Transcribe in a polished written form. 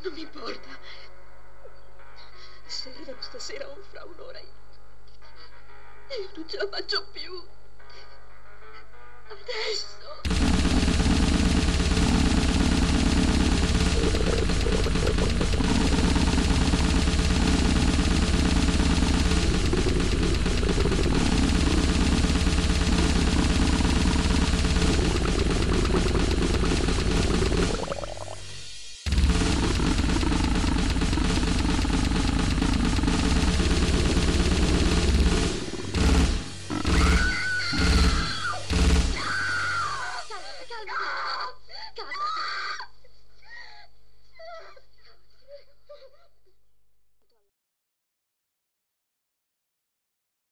Non mi importa. Se arrivano stasera o fra un'ora, io non ce la faccio più. Adesso.